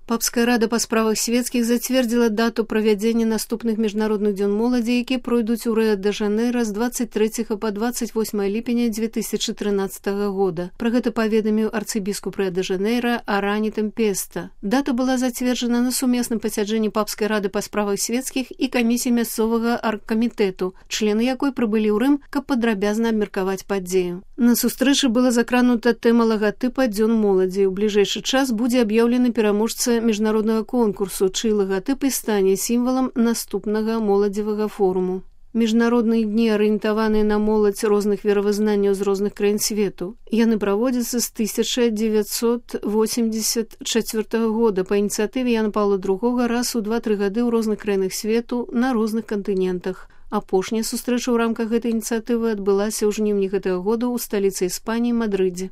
Папская рада па справах свецкіх зацвердзіла дату правядзення наступных міжнародных дзён моладзі, якія пройдуць у Рыа-дэ-Жанэйра з 23 па 28 ліпеня 2013 года. Пра гэта паведаміў арцыбіскуп Рыа-дэ-Жанэйра Арані Тэмпеста. Дата была зацверджана на сумесным пасяджэнні Папскай рады па справах свецкіх і камісіі мясцовага аргкамітэту, члены якой прыбылі ў Рым, каб падрабязна абмеркаваць падзею. На сустрэчы была закранута тэма лагатыпа дзён моладзі. У бліжэйшы час будзе аб'яўлены пераможца міжнароднага конкурсу, чый лагатып і стане сімвалам наступнага моладзевага форуму. Міжнародныя дні арыентаваныя на моладзь розных веравызнанняў з розных краін свету. Яны праводзяцца з 1984 года па ініцыятыве Яна Паўла II раз у 2-3 гады ў розных краінах свету на розных кантынентах. Апошняя сустрэча ў рамках гэтай ініцыятывы адбылася ў жніўні гэтага года ў сталіцы Іспаніі Мадрыдзе.